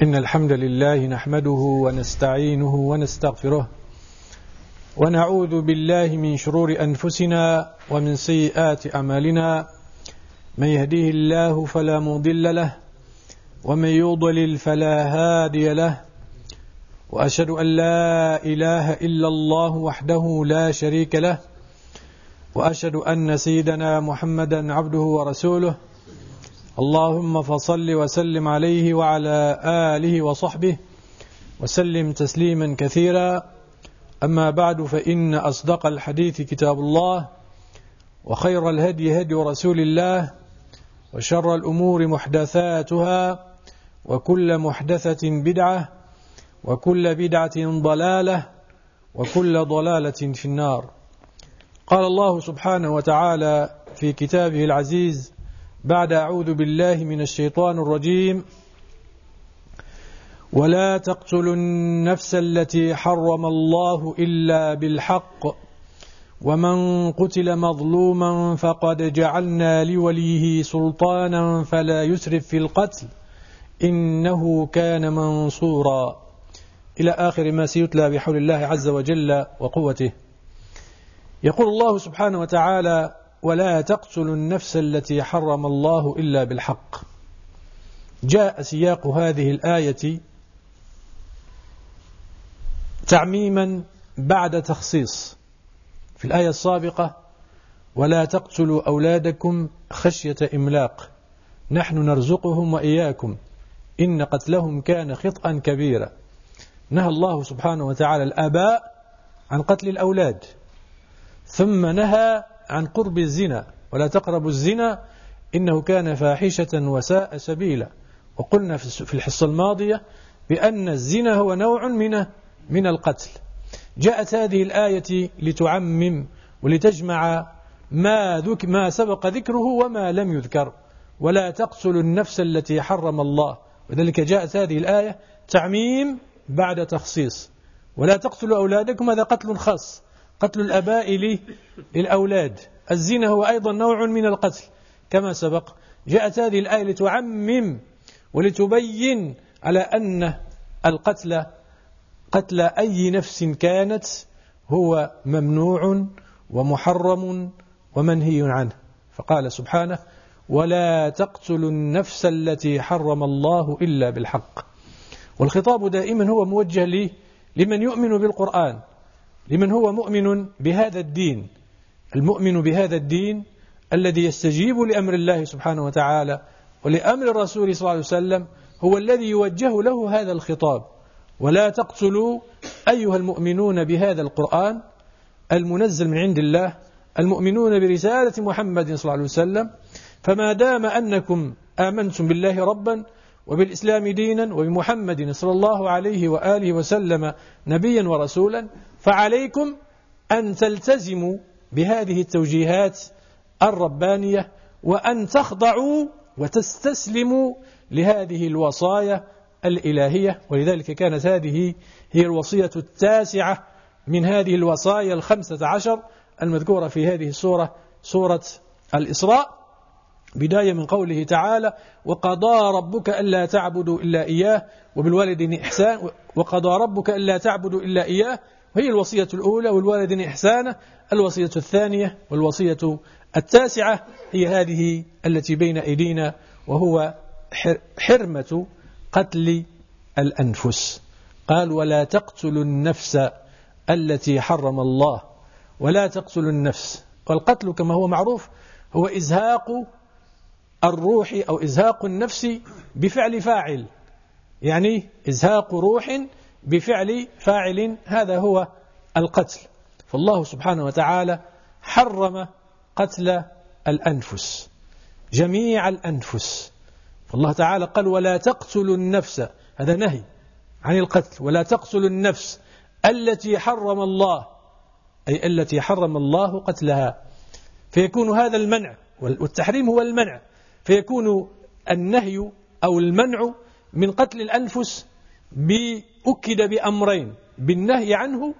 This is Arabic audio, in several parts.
إن الحمد لله نحمده ونستعينه ونستغفره ونعوذ بالله من شرور أنفسنا ومن سيئات أعمالنا. من يهديه الله فلا مضل له ومن يضلل فلا هادي له، وأشهد أن لا إله إلا الله وحده لا شريك له، وأشهد أن سيدنا محمدا عبده ورسوله. اللهم فصل وسلم عليه وعلى آله وصحبه وسلم تسليما كثيرا. أما بعد، فإن أصدق الحديث كتاب الله، وخير الهدي هدي رسول الله، وشر الأمور محدثاتها، وكل محدثة بدعة، وكل بدعة ضلالة، وكل ضلالة في النار. قال الله سبحانه وتعالى في كتابه العزيز بعد أعوذ بالله من الشيطان الرجيم: ولا تقتلوا النفس التي حرم الله إلا بالحق ومن قتل مظلوما فقد جعلنا لوليه سلطانا فلا يسرف في القتل إنه كان منصورا، إلى آخر ما سيتلى بحول الله عز وجل وقوته. يقول الله سبحانه وتعالى: ولا تقتلوا النفس التي حرم الله إلا بالحق. جاء سياق هذه الآية تعميما بعد تخصيص. في الآية السابقة: ولا تقتلوا أولادكم خشية إملاق نحن نرزقهم وإياكم إن قتلهم كان خطأ كبيرا. نهى الله سبحانه وتعالى الآباء عن قتل الأولاد، ثم نهى عن قرب الزنا: ولا تقربوا الزنا إنه كان فاحشة وساء سبيلا. وقلنا في الحصة الماضية بأن الزنا هو نوع من القتل. جاءت هذه الآية لتعمم ولتجمع ما سبق ذكره وما لم يذكر. ولا تقتلوا النفس التي حرم الله، وذلك جاءت هذه الآية تعميم بعد تخصيص. ولا تقتلوا أولادكم، هذا قتل خاص، قتل الآباء للأولاد. الزنا هو أيضا نوع من القتل كما سبق. جاءت هذه الآية لتعمم ولتبين على أن القتل قتل أي نفس كانت هو ممنوع ومحرم ومنهي عنه. فقال سبحانه: ولا تقتلوا النفس التي حرم الله إلا بالحق. والخطاب دائما هو موجه لمن يؤمن بالقرآن، لمن هو مؤمن بهذا الدين. المؤمن بهذا الدين الذي يستجيب لأمر الله سبحانه وتعالى ولأمر الرسول صلى الله عليه وسلم هو الذي يوجه له هذا الخطاب. ولا تقتلوا أيها المؤمنون بهذا القرآن المنزل من عند الله، المؤمنون برسالة محمد صلى الله عليه وسلم، فما دام أنكم آمنتم بالله ربا وبالإسلام دينا وبمحمد صلى الله عليه وآله وسلم نبيا ورسولا، فعليكم أن تلتزموا بهذه التوجيهات الربانية، وأن تخضعوا وتستسلموا لهذه الوصايا الإلهية. ولذلك كانت هذه هي الوصية التاسعة من هذه الوصايا 15 المذكورة في هذه السورة، سورة الإسراء، بداية من قوله تعالى: وقضى ربك ألا تعبدوا إلا إياه وبالوالدين إحسان. وقضى ربك ألا تعبدوا إلا إياه، وهي الوصية الأولى، والوالدين إحسانا الوصية الثانية، والوصية التاسعة هي هذه التي بين أيدينا، وهو حرمة قتل الأنفس. قال: ولا تقتلوا النفس التي حرم الله. ولا تقتلوا النفس، والقتل كما هو معروف هو إزهاق الروح أو إزهاق النفس بفعل فاعل، يعني إزهاق روح بفعل فاعل، هذا هو القتل. فالله سبحانه وتعالى حرم قتل الأنفس، جميع الأنفس. فالله تعالى قال: ولا تقتلوا النفس، هذا نهي عن القتل. ولا تقتلوا النفس التي حرم الله، أي التي حرم الله قتلها. فيكون هذا المنع، والتحريم هو المنع، فيكون النهي أو المنع من قتل الأنفس أكد بأمرين: بالنهي عنه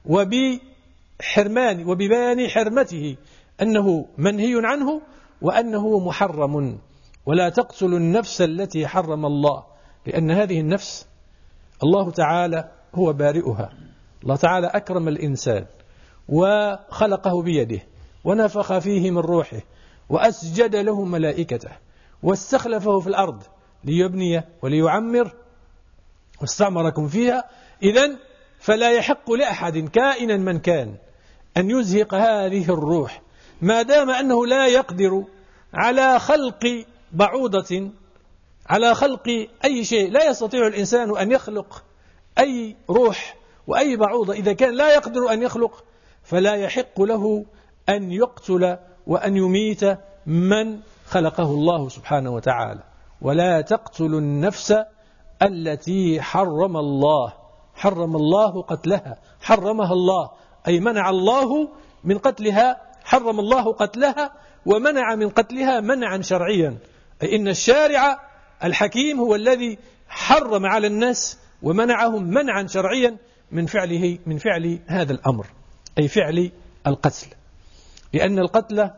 وببيان حرمته، أنه منهي عنه وأنه محرم. ولا تقتلوا النفس التي حرم الله، لأن هذه النفس الله تعالى هو بارئها. الله تعالى أكرم الإنسان وخلقه بيده ونفخ فيه من روحه وأسجد له ملائكته واستخلفه في الأرض ليبني وليعمر واستعمركم فيها. إذن فلا يحق لأحد كائنا من كان أن يزهق هذه الروح ما دام أنه لا يقدر على خلق بعوضة، على خلق أي شيء. لا يستطيع الإنسان أن يخلق أي روح وأي بعوضة إذا كان لا يقدر أن يخلق، فلا يحق له أن يقتل وأن يميت من خلقه الله سبحانه وتعالى. ولا تقتلوا النفس التي حرم الله قتلها، حرمها الله أي منع الله من قتلها، حرم الله قتلها ومنع من قتلها منعا شرعيا، أي إن الشارع الحكيم هو الذي حرم على الناس ومنعهم منعا شرعيا من فعل هذا الأمر، أي فعل القتل. لأن القتل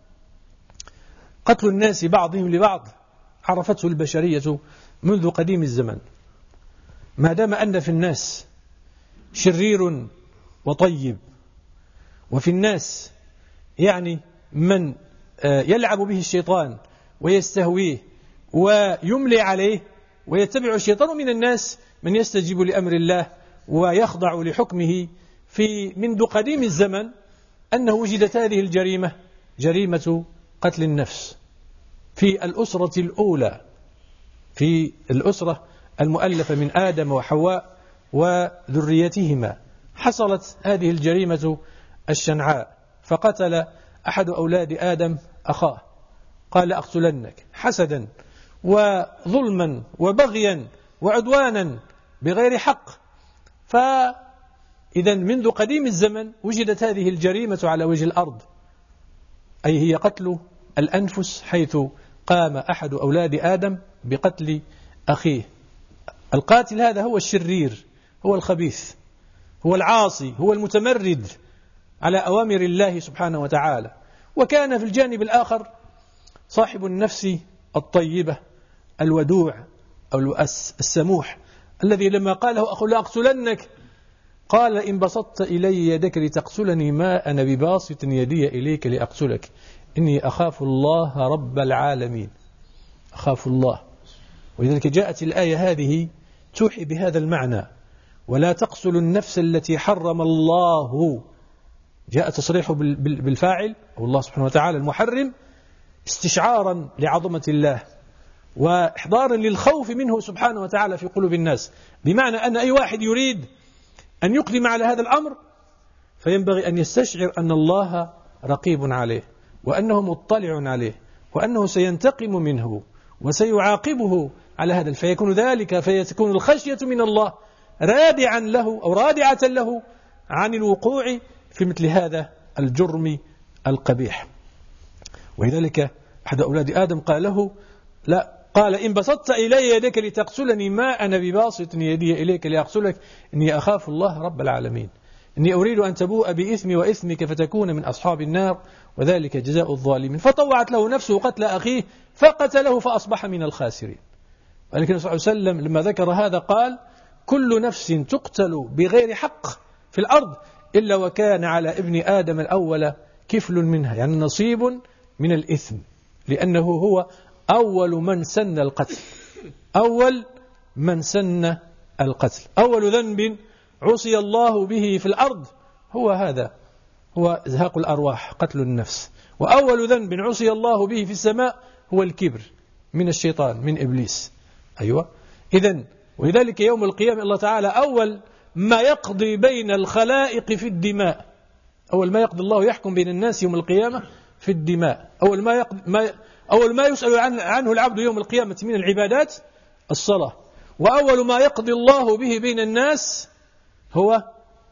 قتل الناس بعضهم لبعض عرفته البشرية منذ قديم الزمن، ما دام أن في الناس شرير وطيب، وفي الناس يعني من يلعب به الشيطان ويستهويه ويملي عليه ويتبع الشيطان، من الناس من يستجيب لأمر الله ويخضع لحكمه. في منذ قديم الزمن أنه وجدت هذه الجريمة، جريمة قتل النفس في الأسرة الأولى، في الأسرة المؤلفة من آدم وحواء وذريتهما. حصلت هذه الجريمة الشنعاء، فقتل أحد أولاد آدم أخاه، قال أقتلنك حسدا وظلما وبغيا وعدوانا بغير حق. فإذا منذ قديم الزمن وجدت هذه الجريمة على وجه الأرض، أي هي قتل الأنفس، حيث قام أحد أولاد آدم بقتل أخيه. القاتل هذا هو الشرير، هو الخبيث، هو العاصي، هو المتمرد على أوامر الله سبحانه وتعالى. وكان في الجانب الآخر صاحب النفس الطيبة الودوع أو السموح، الذي لما قال له أخو لأقتلنك قال إن بسطت إلي يدك لتقتلني ما أنا بباسط يدي إليك لأقتلك إني أخاف الله رب العالمين. أخاف الله. ولذلك جاءت الآية هذه توحي بهذا المعنى: ولا تقتلوا النفس التي حرم الله. جاء تصريحه بالفاعل أو الله سبحانه وتعالى المحرم استشعارا لعظمة الله وإحضارا للخوف منه سبحانه وتعالى في قلوب الناس، بمعنى أن أي واحد يريد أن يقدم على هذا الأمر فينبغي أن يستشعر أن الله رقيب عليه وأنه مطلع عليه وأنه سينتقم منه وسيعاقبه على هذا، فيكون الخشية من الله رادعا له أو رادعة له عن الوقوع في مثل هذا الجرم القبيح. ولذلك أحد أولاد آدم قال له قال إن بسطت إلي يدك لتقتلني ما أنا بباسط يدي إليك لأقتلك إني أخاف الله رب العالمين إني أريد أن تبوء بإثمي وإثمك فتكون من أصحاب النار وذلك جزاء الظالمين. فطوعت له نفسه قتل أخيه فقتله فأصبح من الخاسرين. ولكن صلى الله عليه وسلم لما ذكر هذا قال كل نفس تقتل بغير حق في الأرض إلا وكان على ابن آدم الأول كفل منها، يعني نصيب من الإثم، لأنه هو أول من سن القتل، أول من سن القتل. أول ذنب عصي الله به في الأرض هو هذا، هو إزهاق الأرواح، قتل النفس. وأول ذنب عصي الله به في السماء هو الكبر من الشيطان، من إبليس. أيوة. إذن ولذلك يوم القيامة الله تعالى أول ما يقضي بين الخلائق في الدماء، أول ما يقضي الله يحكم بين الناس يوم القيامة في الدماء. أول ما يسأل عنه العبد يوم القيامة من العبادات الصلاة، وأول ما يقضي الله به بين الناس هو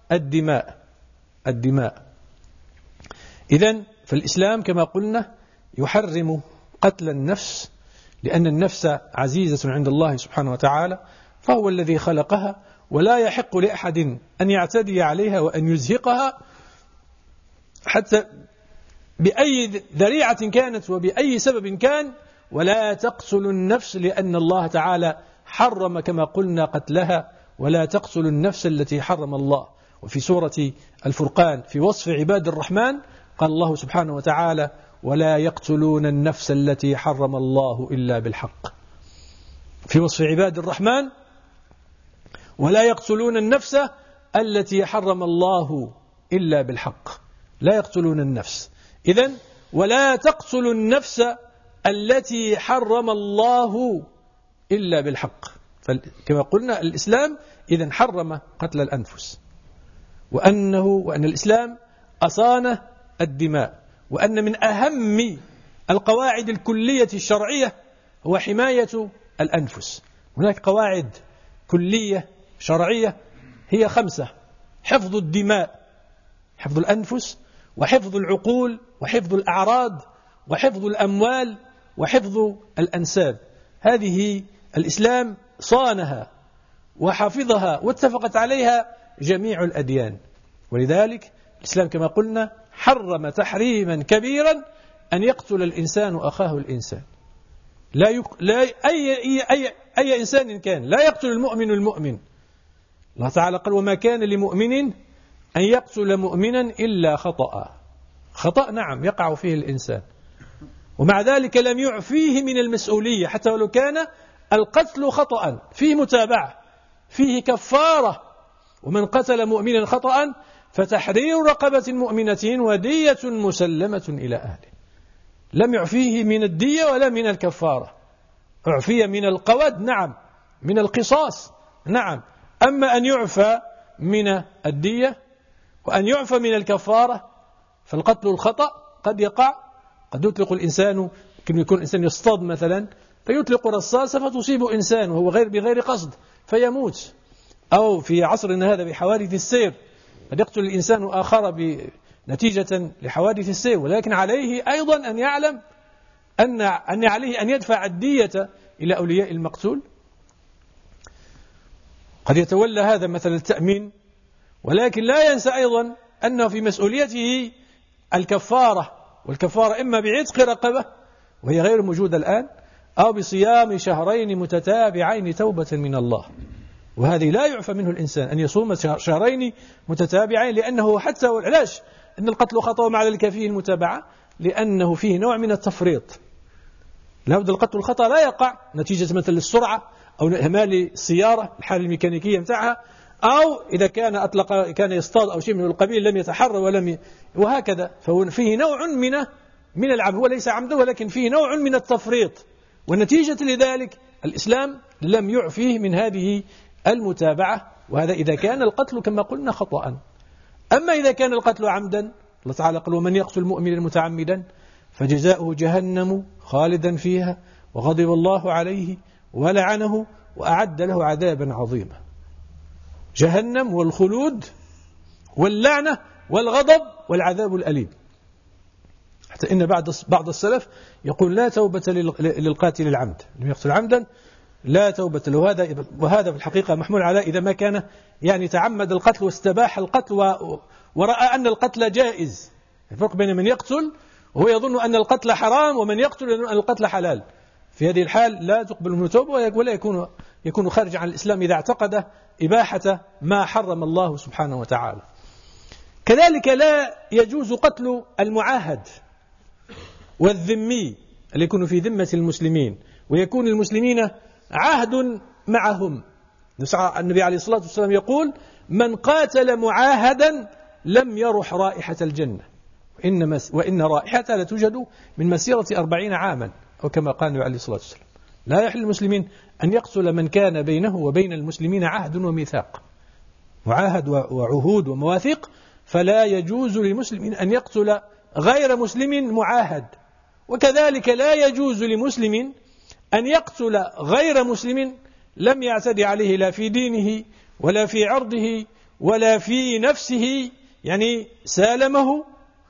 الدماء. إذن فالإسلام كما قلنا يحرم قتل النفس، لأن النفس عزيزة عند الله سبحانه وتعالى، فهو الذي خلقها، ولا يحق لأحد أن يعتدي عليها وأن يزهقها حتى بأي ذريعة كانت وبأي سبب كان. ولا تقتلوا النفس لأن الله تعالى حرم كما قلنا قتلها، ولا تقتلوا النفس التي حرم الله. وفي سورة الفرقان في وصف عباد الرحمن قال الله سبحانه وتعالى: ولا يقتلون النفس التي حرم الله إلا بالحق. في وصف عباد الرحمن ولا يقتلون النفس التي حرم الله إلا بالحق، لا يقتلون النفس. إذن ولا تقتلوا النفس التي حرم الله إلا بالحق. كما قلنا الإسلام إذن حرم قتل الأنفس، وأن الإسلام أصان الدماء، وأن من أهم القواعد الكلية الشرعية هو حماية الأنفس. هناك قواعد كلية شرعية هي 5: حفظ الدماء، حفظ الأنفس، وحفظ العقول، وحفظ الأعراض، وحفظ الأموال، وحفظ الأنساب. هذه الإسلام صانها وحفظها واتفقت عليها جميع الأديان. ولذلك الإسلام كما قلنا حرم تحريما كبيرا أن يقتل الإنسان أخاه الإنسان. أي إنسان كان لا يقتل المؤمن المؤمن. الله تعالى قال: وما كان لمؤمن أن يقتل مؤمنا إلا خطأ. خطأ نعم يقع فيه الإنسان، ومع ذلك لم يعفيه من المسؤولية، حتى ولو كان القتل خطأ فيه متابعة، فيه كفارة. ومن قتل مؤمنا خطأ فتحرير رقبة مؤمنة ودية مسلمة إلى أهله. لم يعفيه من الدية ولا من الكفارة، أعفي من القود نعم، من القصاص نعم. أما أن يعفى من الدية وأن يعفى من الكفارة، فالقتل الخطأ قد يقع. قد يطلق الإنسان، يمكن يكون الإنسان يصطاد مثلا فيطلق رصاصة فتصيب إنسان وهو بغير قصد فيموت، أو في عصرنا هذا بحوادث السير قد يقتل الإنسان آخر نتيجة لحوادث السير. ولكن عليه أيضا أن يعلم أن عليه أن يدفع الدية إلى أولياء المقتول. قد يتولى هذا مثل التأمين، ولكن لا ينسى أيضا أنه في مسؤوليته الكفارة، والكفارة إما بعتق رقبة وهي غير موجودة الآن، أو بصيام شهرين متتابعين توبة من الله. وهذه لا يعفى منه الإنسان أن يصوم شهرين متتابعين، لأنه حتى علاش أن القتل خطأ مع ذلك فيه المتابعة، لأنه فيه نوع من التفريط. لابد القتل الخطأ لا يقع نتيجة مثل السرعة أو إهمال السيارة الحالة الميكانيكية متاعها، أو إذا كان يصطاد أو شيء من القبيل لم يتحرى وهكذا. ففيه نوع من العمد، هو ليس عمده ولكن فيه نوع من التفريط، والنتيجة لذلك الإسلام لم يعفيه من هذه المتابعة. وهذا إذا كان القتل كما قلنا خطأ. أما إذا كان القتل عمدا، الله تعالى قال: ومن يقتل مؤمنا متعمدا فجزاؤه جهنم خالدا فيها وغضب الله عليه ولعنه وأعد له عذابا عظيما. جهنم والخلود واللعنة والغضب والعذاب الأليم. حتى إن بعض السلف يقول: لا توبة للقاتل العمد، لم يقتل عمدا لا توبة له. وهذا في الحقيقة محمول على إذا ما كان يعني تعمد القتل واستباح القتل ورأى أن القتل جائز. الفرق بين من يقتل وهو يظن أن القتل حرام ومن يقتل يظن أن القتل حلال. في هذه الحال لا تقبل منه توبة ولا يكون خارج عن الإسلام إذا اعتقد إباحة ما حرم الله سبحانه وتعالى. كذلك لا يجوز قتل المعاهد والذمي اللي يكون في ذمة المسلمين ويكون المسلمين عهد معهم. النبي عليه الصلاة والسلام يقول: من قاتل معاهدا لم يرح رائحة الجنة، وإن رائحتها لتوجد من مسيرة 40 عاما، أو كما قال النبي عليه الصلاة والسلام. لا يحل المسلمين أن يقتل من كان بينه وبين المسلمين عهد وميثاق، معاهد وعهود ومواثيق، فلا يجوز لمسلم أن يقتل غير مسلم معاهد. وكذلك لا يجوز لمسلم أن يقتل غير مسلم لم يعتدي عليه لا في دينه ولا في عرضه ولا في نفسه، يعني سالمه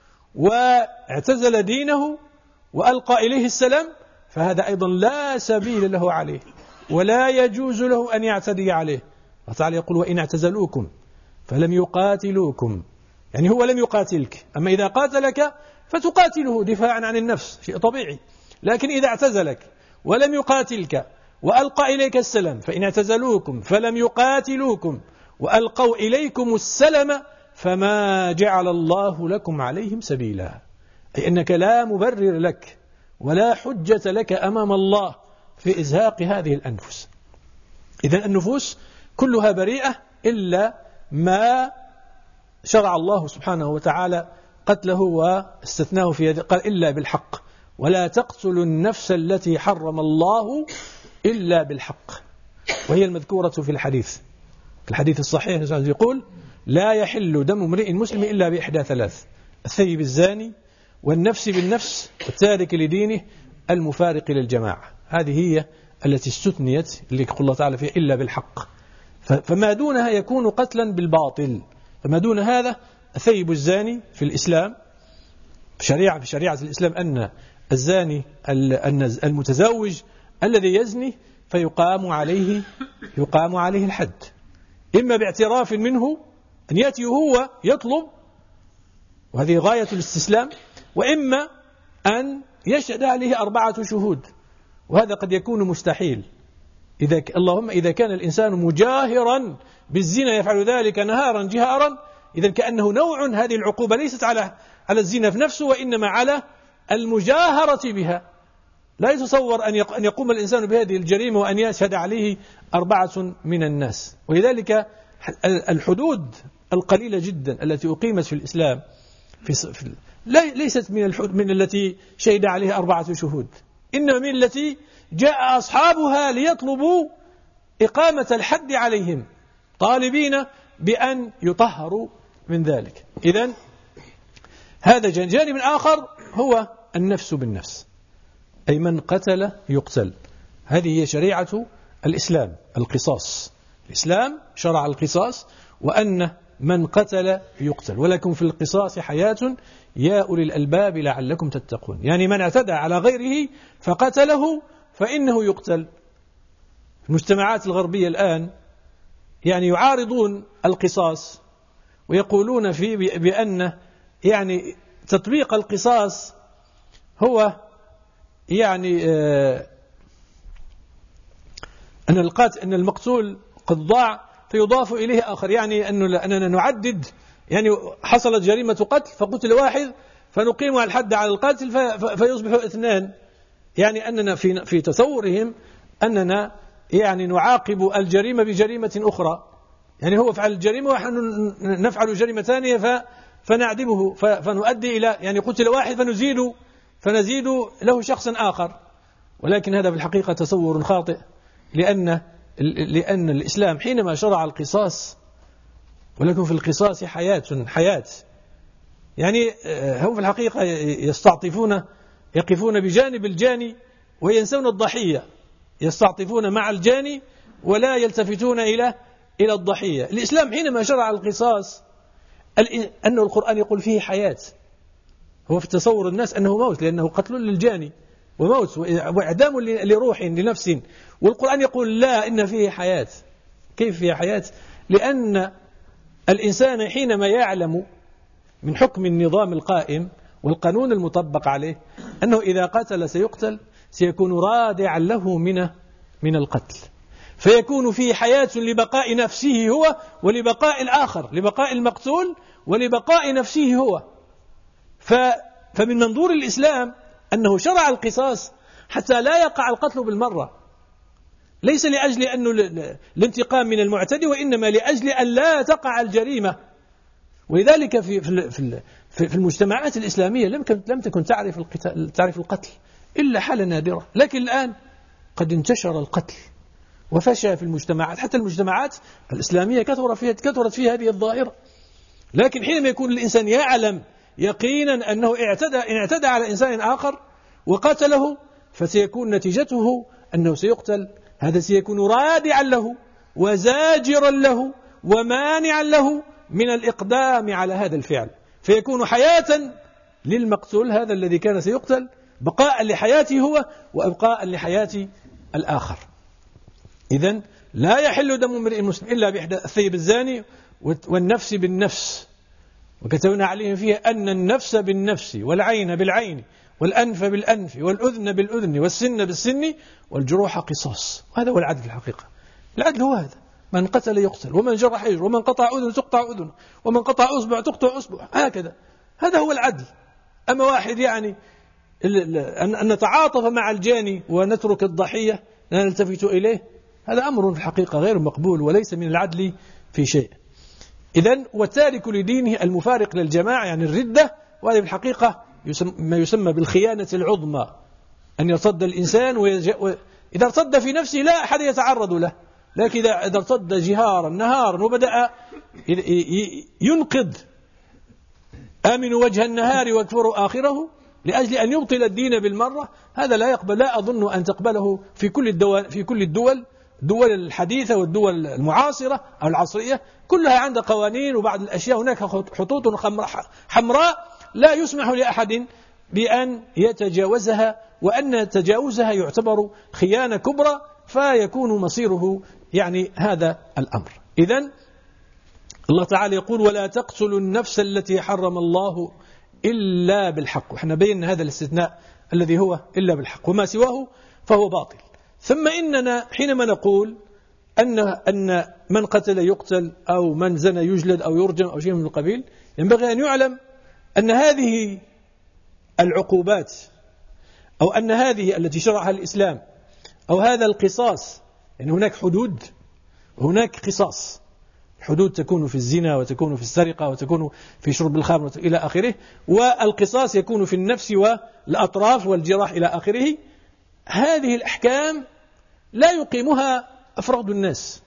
واعتزل دينه وألقى إليه السلام، فهذا أيضا لا سبيل له عليه ولا يجوز له أن يعتدي عليه. الله تعالى يقول: وإن اعتزلوكم فلم يقاتلوكم، يعني هو لم يقاتلك. أما إذا قاتلك فتقاتله دفاعا عن النفس، شيء طبيعي. لكن إذا اعتزلك ولم يقاتلك وألقى إليك السلام فإن اعتزلوكم فلم يقاتلوكم وألقوا إليكم السلم فما جعل الله لكم عليهم سبيلا، أي أنك لا مبرر لك ولا حجة لك أمام الله في إزهاق هذه الأنفس. إذن النفوس كلها بريئة إلا ما شرع الله سبحانه وتعالى قتله واستثناه في هذا، قال إلا بالحق ولا تقتلوا النفس التي حرم الله إلا بالحق، وهي المذكورة في الحديث الصحيح يقول لا يحل دم امرئ مسلم إلا بإحدى ثلاث: الثيب الزاني والنفس بالنفس والتارك لدينه المفارق للجماعة. هذه هي التي استثنيت اللي يقول الله تعالى فيها إلا بالحق، فما دونها يكون قتلا بالباطل. فما دون هذا الثيب الزاني في الإسلام في شريعة الإسلام أن الزاني المتزوج الذي يزني فيقام عليه الحد، إما باعتراف منه أن يأتي هو يطلب وهذه غاية الاستسلام، وإما أن يشهد عليه 4 شهود، وهذا قد يكون مستحيل. اللهم إذا كان الإنسان مجاهرا بالزنا يفعل ذلك نهارا جهارا، إذا كأنه نوع هذه العقوبة ليست على الزنا في نفسه وإنما على المجاهرة بها. لا يتصور أن يقوم الإنسان بهذه الجريمة وأن يشهد عليه 4 من الناس. ولذلك الحدود القليلة جدا التي أقيمت في الإسلام ليست من التي شهد عليها 4 شهود، إنما من التي جاء أصحابها ليطلبوا إقامة الحد عليهم طالبين بأن يطهروا من ذلك. إذن هذا جانب آخر هو النفس بالنفس، أي من قتل يقتل. هذه هي شريعة الإسلام، القصاص. الإسلام شرع القصاص، وأن من قتل يقتل، ولكم في القصاص حياة يا أولي الألباب لعلكم تتقون. يعني من اعتدى على غيره فقتله فإنه يقتل. المجتمعات الغربية الآن يعني يعارضون القصاص ويقولون بأن يعني تطبيق القصاص هو يعني أن المقتول قد ضاع فيضاف إليه آخر، يعني أننا نعدد، يعني حصلت جريمة قتل فقتل واحد فنقيم الحد على القاتل فيصبح 2. يعني أننا في تصورهم أننا يعني نعاقب الجريمة بجريمة أخرى، يعني هو فعل الجريمة ونحن نفعل جريمة ثانية فنعدمه فنؤدي إلى يعني قتل واحد فنزيد له شخص آخر. ولكن هذا في الحقيقة تصور خاطئ، لأن الإسلام حينما شرع القصاص ولكن في القصاص حياة، يعني هم في الحقيقة يقفون بجانب الجاني وينسون الضحية، يستعطفون مع الجاني ولا يلتفتون إلى الضحية. الإسلام حينما شرع القصاص أنه القرآن يقول فيه حياة، هو في تصور الناس أنه موت لأنه قتل للجاني وموت وإعدام لروح لنفس، والقرآن يقول لا، إن فيه حياة. كيف فيه حياة؟ لأن الإنسان حينما يعلم من حكم النظام القائم والقانون المطبق عليه أنه إذا قتل سيكون رادعا له من القتل، فيكون فيه حياة لبقاء نفسه هو ولبقاء الآخر، لبقاء المقتول ولبقاء نفسه هو. فمن منظور الإسلام أنه شرع القصاص حتى لا يقع القتل بالمرة، ليس لأجل أنه الانتقام من المعتدي، وإنما لأجل أن لا تقع الجريمة. ولذلك في المجتمعات الإسلامية لم تكن تعرف القتل إلا حالة نادرة، لكن الآن قد انتشر القتل وفشى في المجتمعات، حتى المجتمعات الإسلامية كثرت فيها هذه الظاهرة. لكن حينما يكون الإنسان يعلم يقينا أنه إن اعتدى على إنسان آخر وقتله فسيكون نتيجته أنه سيقتل، هذا سيكون رادعا له وزاجرا له ومانعا له من الإقدام على هذا الفعل، فيكون حياة للمقتول هذا الذي كان سيقتل، بقاء لحياته هو وإبقاء لحياة الآخر. إذن لا يحل دم امرئ مسلم إلا بإحدى: الثيب الزاني والنفس بالنفس، وكتبنا عليهم فيها أن النفس بالنفس والعين بالعين والأنف بالأنف والأذن بالأذن والسن بالسن والجروح قصاص. وهذا هو العدل في الحقيقة. العدل هو هذا: من قتل يقتل، ومن جرح يجرح، ومن قطع أذن تقطع أذنه، ومن قطع أصبع تقطع أصبع، هكذا. هذا هو العدل. أما واحد يعني أن نتعاطف مع الجاني ونترك الضحية لا نلتفت إليه، هذا أمر في الحقيقة غير مقبول وليس من العدل في شيء. إذن والتارك لدينه المفارق للجماعة يعني الردة، وهذه في الحقيقة ما يسمى بالخيانة العظمى، أن يرتد الإنسان إذا ارتد في نفسه لا أحد يتعرض له، لكن إذا ارتد جهارا نهارا وبدأ ينقض آمن وجه النهار واكفر آخره لأجل أن يبطل الدين بالمرة، هذا لا يقبل، لا أظن أن تقبله في كل الدول الحديثة والدول المعاصرة أو العصرية، كلها عندها قوانين، وبعض الأشياء هناك خطوط حمراء لا يسمح لأحد بأن يتجاوزها، وأن تجاوزها يعتبر خيانة كبرى، فيكون مصيره يعني هذا الأمر. إذن الله تعالى يقول: ولا تقتلوا النفس التي حرم الله إلا بالحق. وإحنا بينا هذا الاستثناء الذي هو إلا بالحق، وما سواه فهو باطل. ثم إننا حينما نقول أن من قتل يقتل، أو من زنى يجلد أو يرجم أو شيء من القبيل، ينبغي أن يعلم أن هذه العقوبات، أو أن هذه التي شرعها الإسلام، أو هذا القصاص، يعني هناك حدود وهناك قصاص. الحدود تكون في الزنا، وتكون في السرقة، وتكون في شرب الخمر إلى آخره، والقصاص يكون في النفس والأطراف والجراح إلى آخره. هذه الأحكام لا يقيمها أفراد الناس،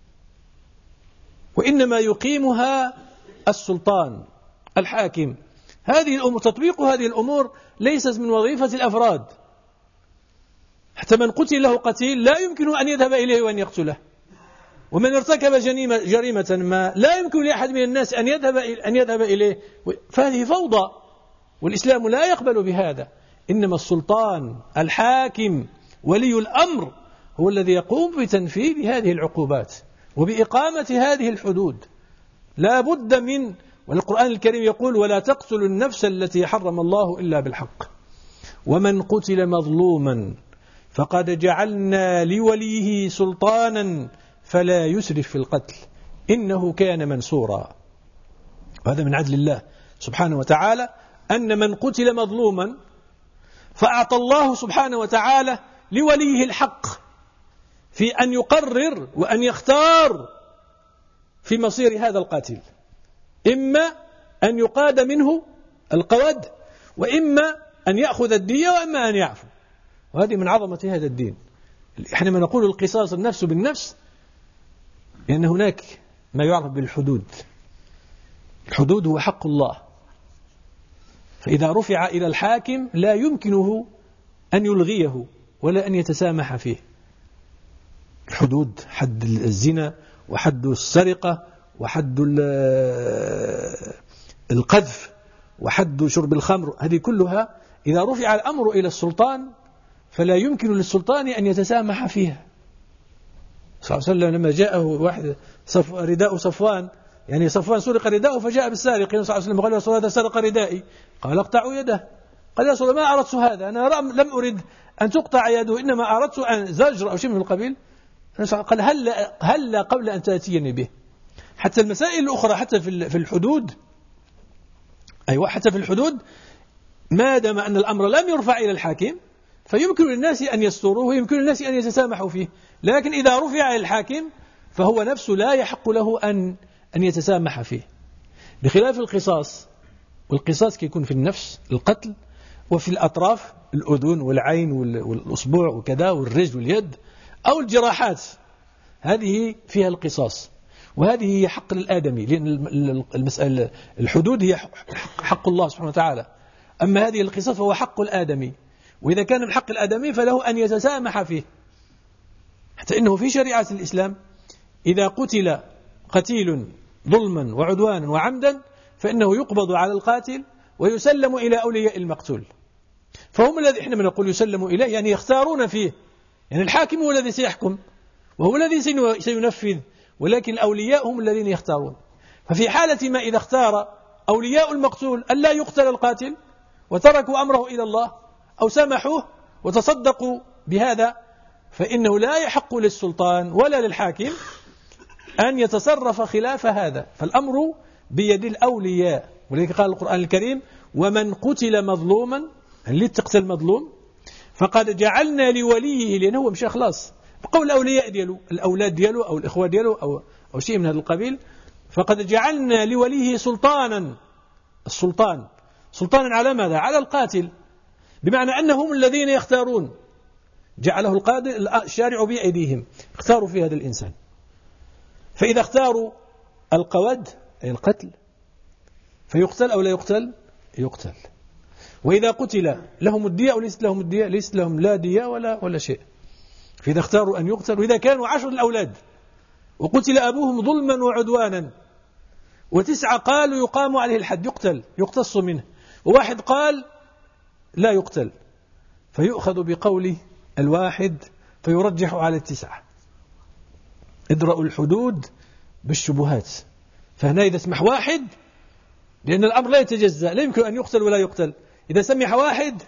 وإنما يقيمها السلطان الحاكم. هذه الأمور، تطبيق هذه الأمور ليست من وظيفة الأفراد. حتى من قتل له قتيل لا يمكن أن يذهب إليه وأن يقتله، ومن ارتكب جريمة ما لا يمكن لأحد من الناس أن يذهب إليه، فهذه فوضى، والإسلام لا يقبل بهذا. إنما السلطان الحاكم ولي الأمر هو الذي يقوم بتنفيذ هذه العقوبات وبإقامة هذه الحدود. لا بد من، والقرآن الكريم يقول: ولا تقتلوا النفس التي حرم الله إلا بالحق ومن قتل مظلوما فقد جعلنا لوليه سلطانا فلا يسرف في القتل إنه كان منصورا. وهذا من عدل الله سبحانه وتعالى، أن من قتل مظلوما فأعطى الله سبحانه وتعالى لوليه الحق في أن يقرر وأن يختار في مصير هذا القاتل، إما أن يقاد منه القود، وإما أن يأخذ الدية، وإما أن يعفو. وهذه من عظمة هذا الدين. حينما نقول القصاص النفس بالنفس، لأن هناك ما يعرف بالحدود. الحدود هو حق الله، فإذا رفع إلى الحاكم لا يمكنه أن يلغيه ولا أن يتسامح فيه. الحدود، حد الزنا، وحد السرقة، وحد القذف، وحد شرب الخمر، هذه كلها إذا رفع الأمر إلى السلطان فلا يمكن للسلطان أن يتسامح فيها. صلى الله عليه وسلم لما جاءه واحد رداء صفوان، يعني صفوان سرق رداءه فجاء بالسارق، صلى الله عليه وسلم قال: يا رسول الله هذا سرق ردائي. قال: اقطعوا يده. قال: يا رسول الله ما أردت هذا، أنا لم أرد أن تقطع يده، إنما أردت أن زجر أو شيء من القبيل. قال: هل قبل أن تأتيني به. حتى المسائل الأخرى، حتى في الحدود، أيوة، حتى في الحدود ما دام أن الأمر لم يرفع إلى الحاكم فيمكن للناس أن يستروه، ويمكن للناس أن يتسامحوا فيه. لكن إذا رفع إلى الحاكم فهو نفسه لا يحق له أن يتسامح فيه، بخلاف القصاص. والقصاص كيكون في النفس القتل، وفي الأطراف الأذن والعين والأصبع وكذا والرجل واليد، أو الجراحات، هذه فيها القصاص، وهذه هي حق الآدمي، لأن المسألة الحدود هي حق الله سبحانه وتعالى، أما هذه القصاص فهو حق الآدمي، وإذا كان من حق الآدمي فله أن يتسامح فيه. حتى إنه في شريعة الإسلام إذا قتل قتيل ظلما وعدوانا وعمدا فإنه يقبض على القاتل ويسلم إلى أولياء المقتول. فهم الذي إحنا نقول يسلم إليه، يعني يختارون فيه، يعني الحاكم هو الذي سيحكم وهو الذي سينفذ، ولكن الأولياء هم الذين يختارون. ففي حالة ما إذا اختار أولياء المقتول ألا يقتل القاتل وتركوا أمره إلى الله أو سمحوه وتصدقوا بهذا، فإنه لا يحق للسلطان ولا للحاكم أن يتصرف خلاف هذا، فالأمر بيد الأولياء. ولذلك قال القرآن الكريم: ومن قتل مظلوما، اللي تقتل مظلوم فقد جعلنا لوليه، لأنه هو مش خلاص بقول الأولياء ديالو، الأولاد ديالو أو الإخوة ديالو أو شيء من هذا القبيل، فقد جعلنا لوليه سلطانا. السلطان سلطانا على ماذا؟ على القاتل، بمعنى أنهم الذين يختارون، جعله الشارع بأيديهم، اختاروا في هذا الإنسان. فإذا اختاروا القود أي القتل فيقتل أو لا يقتل؟ يقتل. وإذا قتل لهم الدية أو ليست لهم الدية؟ ليست لهم لا دية ولا شيء. فإذا اختاروا أن يقتلوا، وإذا كانوا 10 الأولاد وقتل أبوهم ظلما وعدوانا، و9 قالوا يقام عليه الحد، يقتل يقتص منه، وواحد قال لا يقتل، فيؤخذ بقول الواحد فيرجح على 9. ادرأوا الحدود بالشبهات. فهنا إذا سمح واحد، لأن الأمر لا يتجزأ، لا يمكن أن يقتل ولا يقتل، إذا سمح واحد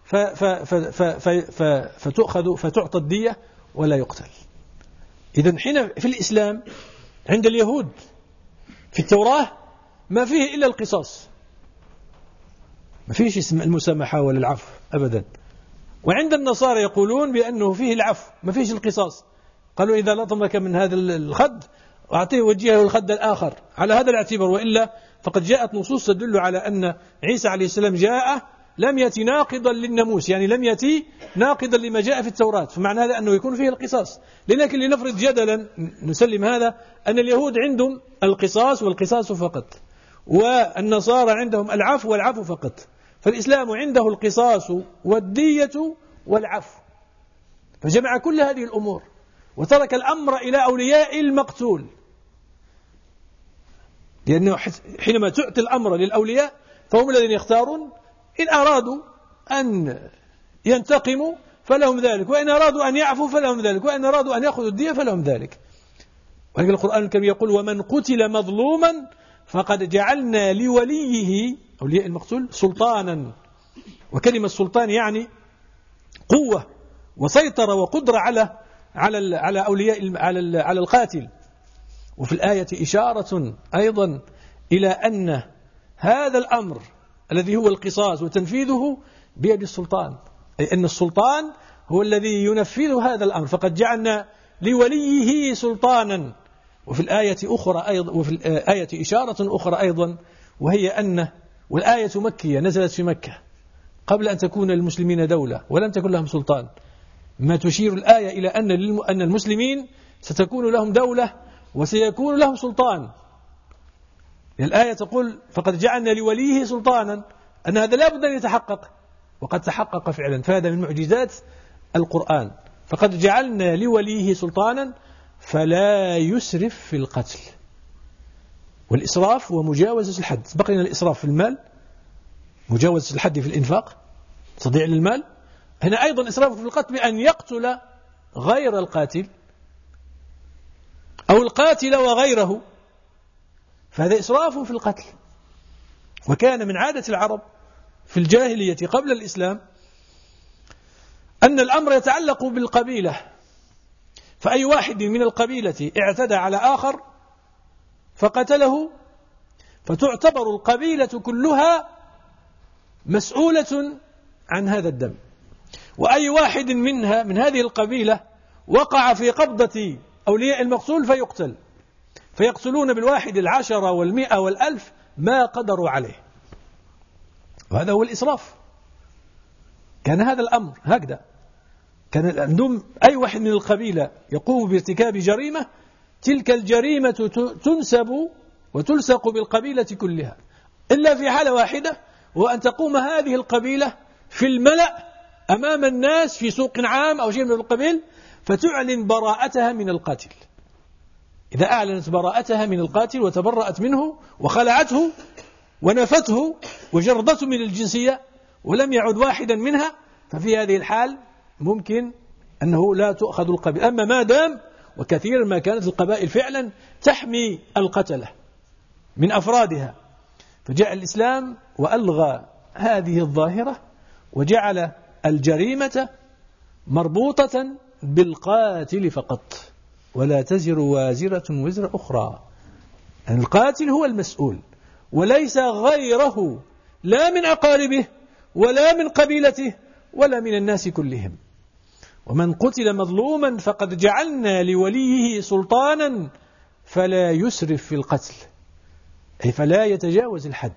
فتعطى الدية ولا يقتل. إذن حين في الإسلام عند اليهود في التوراة ما فيه إلا القصاص، ما فيش اسم المسامحة ولا العفو أبدا. وعند النصارى يقولون بأنه فيه العفو ما فيش القصاص، قالوا إذا لطمك من هذا الخد أعطيه وجهه الخد الآخر على هذا الاعتبار، وإلا فقد جاءت نصوص تدل على أن عيسى عليه السلام جاء لم يأتي ناقضا للناموس، يعني لم يأتي ناقضا لما جاء في التوراة، فمعنى هذا أنه يكون فيه القصاص. لكن لنفرض جدلا نسلم هذا، أن اليهود عندهم القصاص والقصاص فقط، والنصارى عندهم العفو والعفو فقط، فالإسلام عنده القصاص والدية والعفو، فجمع كل هذه الأمور وترك الأمر إلى أولياء المقتول، لأنه حينما تعطي الأمر للأولياء فهم الذين يختارون، إن أرادوا أن ينتقموا فلهم ذلك، وإن أرادوا أن يعفوا فلهم ذلك، وإن أرادوا أن يأخذوا الدية فلهم ذلك. ولكن القرآن الكريم يقول: ومن قتل مظلوما فقد جعلنا لوليه، أولياء المقتول، سلطانا. وكلمة سلطان يعني قوة وسيطرة وقدرة على أولياء على القاتل. وفي الآية إشارة أيضا إلى أن هذا الأمر الذي هو القصاص وتنفيذه بيد السلطان، أي أن السلطان هو الذي ينفذ هذا الأمر، فقد جعلنا لوليه سلطانا. وفي الآية أخرى أيضا، وفي الآية إشارة أخرى أيضا، وهي أن، والآية مكية نزلت في مكة قبل أن تكون للمسلمين دولة ولم تكن لهم سلطان، ما تشير الآية إلى أن المسلمين ستكون لهم دولة وسيكون لهم سلطان. الآية تقول: فقد جعلنا لوليه سلطانا، أن هذا لا بد أن يتحقق، وقد تحقق فعلا، فهذا من معجزات القرآن. فقد جعلنا لوليه سلطانا فلا يسرف في القتل. والإسراف ومجاوزة الحد، بقينا الإسراف في المال، مجاوزة الحد في الإنفاق، تضييع للمال. هنا أيضا إسراف في القتل بأن يقتل غير القاتل أو القاتل وغيره، فهذا إسراف في القتل. وكان من عادة العرب في الجاهلية قبل الإسلام أن الأمر يتعلق بالقبيلة، فأي واحد من القبيلة اعتدى على آخر فقتله فتعتبر القبيلة كلها مسؤولة عن هذا الدم، وأي واحد من هذه القبيلة وقع في قبضة أولياء المقتول فيقتل، فيقتلون بالواحد 10 و100 و1000 ما قدروا عليه. وهذا هو الإسراف. كان هذا الأمر هكذا، كان عندهم أي واحد من القبيلة يقوم بارتكاب جريمة، تلك الجريمة تنسب وتلصق بالقبيلة كلها، إلا في حالة واحدة، وأن تقوم هذه القبيلة في الملأ أمام الناس في سوق عام أو شيء من القبيل فتعلن براءتها من القاتل. إذا أعلنت براءتها من القاتل وتبرأت منه وخلعته ونفته وجردته من الجنسية ولم يعد واحدا منها، ففي هذه الحال ممكن أنه لا تؤخذ القبيلة. أما ما دام، وكثيرا ما كانت القبائل فعلا تحمي القتلة من أفرادها، فجاء الإسلام وألغى هذه الظاهرة وجعل الجريمة مربوطة بالقاتل فقط، ولا تزر وازرة وزر أخرى. يعني القاتل هو المسؤول وليس غيره، لا من أقاربه ولا من قبيلته ولا من الناس كلهم. ومن قتل مظلوما فقد جعلنا لوليه سلطانا فلا يسرف في القتل، أي فلا يتجاوز الحد،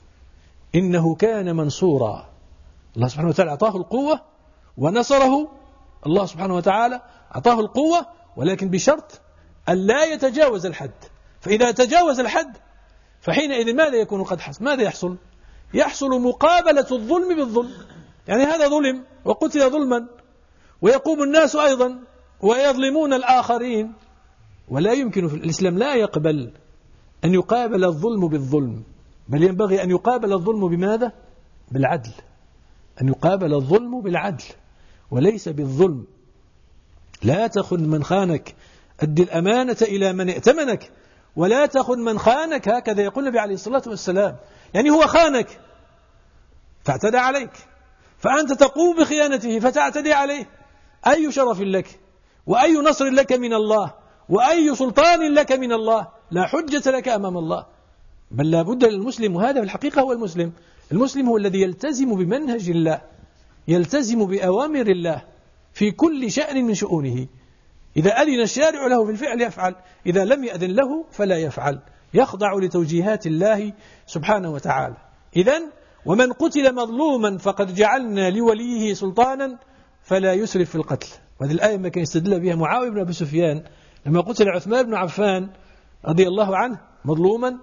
إنه كان منصورا. الله سبحانه وتعالى أعطاه القوة ونصره، الله سبحانه وتعالى أعطاه القوة، ولكن بشرط أن لا يتجاوز الحد. فإذا تجاوز الحد فحينئذ ماذا يكون قد حصل؟ ماذا يحصل؟ يحصل مقابلة الظلم بالظلم. يعني هذا ظلم وقتل ظلما، ويقوم الناس أيضا ويظلمون الآخرين، ولا يمكن في الإسلام لا يقبل أن يقابل الظلم بالظلم، بل ينبغي أن يقابل الظلم بماذا؟ بالعدل. أن يقابل الظلم بالعدل وليس بالظلم. لا تخن من خانك، أد الأمانة إلى من ائتمنك، ولا تخن من خانك، هكذا يقول النبي عليه الصلاة والسلام. يعني هو خانك فاعتدى عليك، فأنت تقوم بخيانته فتعتدي عليه. أي شرف لك وأي نصر لك من الله وأي سلطان لك من الله؟ لا حجة لك أمام الله. بل لا بد للمسلم، وهذا في الحقيقة هو المسلم. المسلم هو الذي يلتزم بمنهج الله، يلتزم بأوامر الله في كل شأن من شؤونه. إذا أذن الشارع له في الفعل يفعل، إذا لم يأذن له فلا يفعل، يخضع لتوجيهات الله سبحانه وتعالى. إذن ومن قتل مظلوما فقد جعلنا لوليه سلطانا فلا يسرف في القتل. وهذه الآية ما كان يستدل بها معاوية بن أبي سفيان لما قتل عثمان بن عفان رضي الله عنه مظلوما،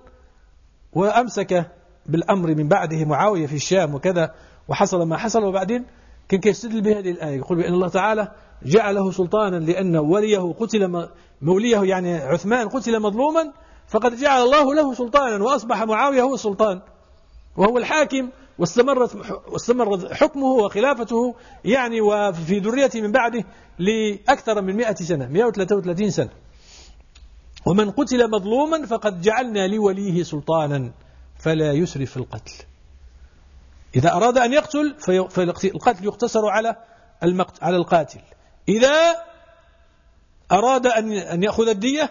وأمسك بالأمر من بعده معاوية في الشام وكذا، وحصل ما حصل. وبعدين كان يستدل بهذه الآية، يقول بأن الله تعالى جعله سلطانا لأن وليه قتل، موليه يعني عثمان قتل مظلوما، فقد جعل الله له سلطانا، وأصبح معاوية هو السلطان وهو الحاكم، واستمر حكمه وخلافته يعني وفي ذريته من بعده لأكثر من 100 سنة، 133 سنة. ومن قتل مظلوما فقد جعلنا لوليه سلطانا فلا يسرف في القتل. إذا أراد أن يقتل فالقتل يقتصر على القاتل. إذا أراد أن يأخذ الدية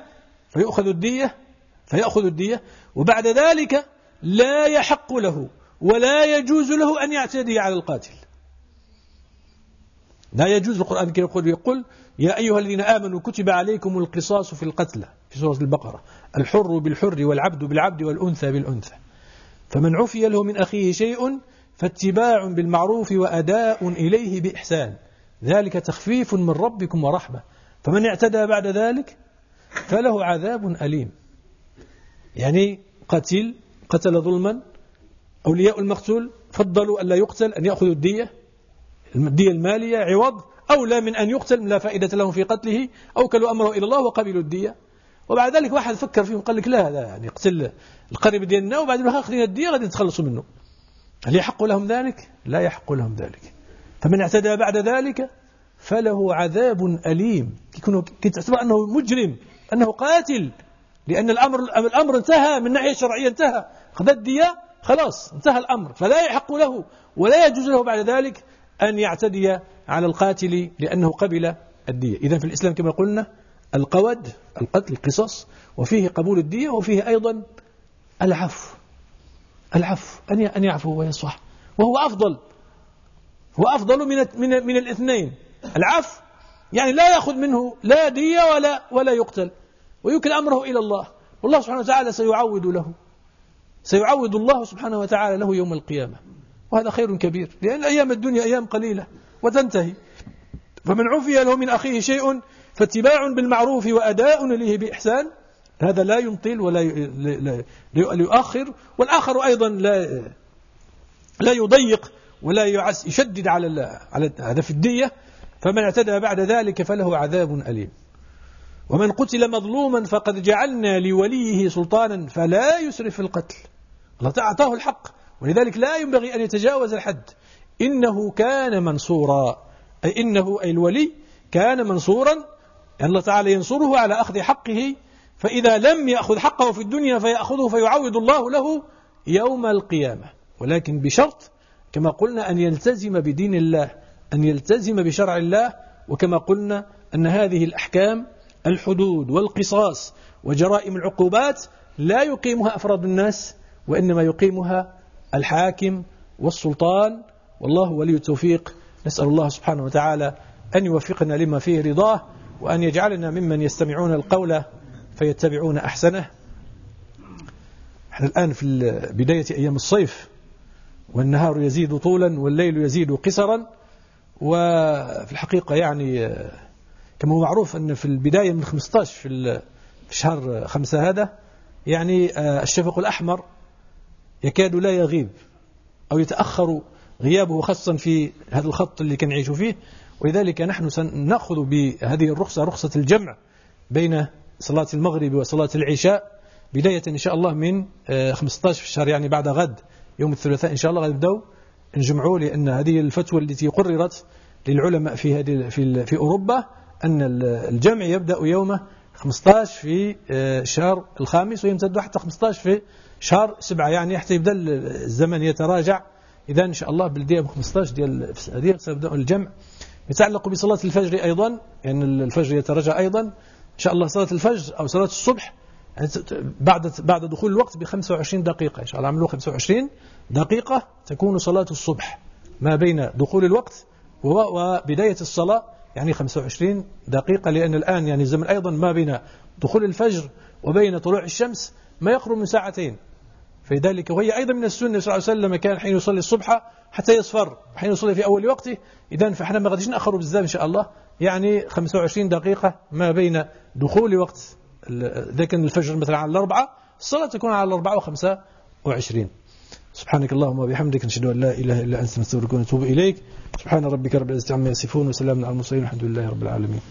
فيأخذ الدية، وبعد ذلك لا يحق له ولا يجوز له أن يعتدي على القاتل. لا يجوز. القرآن يقول يا أيها الذين آمنوا كتب عليكم القصاص في القتلى في سورة البقرة، الحر بالحر والعبد بالعبد والأنثى بالأنثى، فمن عفي له من أخيه شيء فاتباع بالمعروف وأداء إليه بإحسان، ذلك تخفيف من ربكم ورحمة، فمن اعتدى بعد ذلك فله عذاب أليم. يعني قتل ظلما، أولياء المقتول فضلوا ألا يقتل، أن يأخذوا الدية المالية عوض، أولى من أن يقتل، لا فائدة لهم في قتله، أوكلوا أمره إلى الله وقبلوا الدية. وبعد ذلك واحد فكر فيهم قال لك لا، هذا يعني يقتل القريب ديالنا وبعدين أخذين الدية غادي نتخلصوا منه. هل يحق لهم ذلك؟ لا يحق لهم ذلك. فمن اعتدى بعد ذلك فله عذاب أليم، تعتبر أنه مجرم، أنه قاتل، لأن الأمر انتهى من ناحية شرعية، انتهى، أخذ الدية خلاص انتهى الأمر، فلا يحق له ولا يجوز له بعد ذلك أن يعتدي على القاتل لأنه قبل الدية. إذن في الإسلام كما قلنا القود، القتل، القصاص، وفيه قبول الدية، وفيه أيضا العفو أن يعفو ويصفح، وهو أفضل من الاثنين. العفو يعني لا يأخذ منه لا دية ولا يقتل، ويوكل أمره إلى الله، والله سبحانه وتعالى سيعوض الله سبحانه وتعالى له يوم القيامة، وهذا خير كبير، لأن أيام الدنيا أيام قليلة وتنتهي. فمن عفي له من أخيه شيء فاتباع بالمعروف وأداء إليه بإحسان، هذا لا يمطل ولا يؤخر، والآخر أيضا لا يضيق ولا يشدد على هذا في الدية. فمن اعتدى بعد ذلك فله عذاب أليم. ومن قتل مظلوما فقد جعلنا لوليه سلطانا فلا يسرف في القتل. الله أعطاه الحق، ولذلك لا ينبغي أن يتجاوز الحد. إنه كان منصورا، أي الولي كان منصورا، يعني الله تعالى ينصره على أخذ حقه، فإذا لم يأخذ حقه في الدنيا فيأخذه فيعوض الله له يوم القيامة، ولكن بشرط كما قلنا أن يلتزم بدين الله، أن يلتزم بشرع الله. وكما قلنا أن هذه الأحكام الحدود والقصاص وجرائم العقوبات لا يقيمها أفراد الناس، وإنما يقيمها الحاكم والسلطان، والله ولي التوفيق. نسأل الله سبحانه وتعالى أن يوفقنا لما فيه رضاه، وأن يجعلنا ممن يستمعون القول فيتبعون أحسنه. نحن الآن في بداية أيام الصيف، والنهار يزيد طولا والليل يزيد قصرا. وفي الحقيقة يعني كما هو معروف أن في البداية من 15 في شهر 5 هذا يعني الشفق الأحمر يكاد لا يغيب أو يتأخر غيابه، خاصة في هذا الخط اللي كان نعيش فيه. ولذلك نحن سنأخذ بهذه الرخصة، رخصة الجمع بين صلاة المغرب وصلاة العشاء، بداية إن شاء الله من 15 في الشهر، يعني بعد غد يوم الثلاثاء إن شاء الله غنبداو نجمعوا، لأن هذه الفتوى التي قررت للعلماء في أوروبا أن الجمع يبدأ يوم 15 في شهر الخامس ويمتد حتى 15 في شهر 7، يعني حتى يبدأ الزمن يتراجع. إذا إن شاء الله بالدقيقة 15 ديال هذه سيبدأ الجمع. يتعلق بصلاة الفجر أيضا، يعني الفجر يتراجع أيضا إن شاء الله. صلاة الفجر أو صلاة الصبح بعد دخول الوقت ب 25 دقيقة إن شاء الله، عملوا 25 دقيقة تكون صلاة الصبح ما بين دخول الوقت وبداية الصلاة، يعني 25 دقيقة، لأن الآن يعني الزمن أيضا ما بين دخول الفجر وبين طلوع الشمس ما يقرب من ساعتين. فلذلك وهي أيضا من السنة صلى الله عليه وسلم كان حين يصلي الصبح حتى يصفر، حين يصلي في أول وقته. إذن فإحنا ما غاديش نأخروا بزاف إن شاء الله، يعني 25 دقيقة ما بين دخول وقت إذا كان الفجر مثلا على 4 الصلاة تكون على 4:25. سبحانك اللهم وبحمدك، نشهد أن لا إله إلا أنت، نستغفرك ونتوب إليك. سبحان ربك رب العزة عما يصفون، وسلام على المرسلين، والحمد لله رب العالمين.